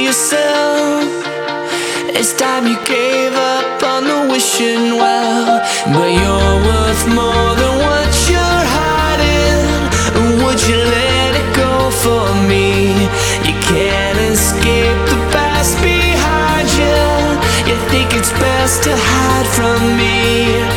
yourself. It's time you gave up on the wishing well. But you're worth more than what you're hiding. Would you let it go for me? You can't escape the past behind you. You think it's best to hide from me.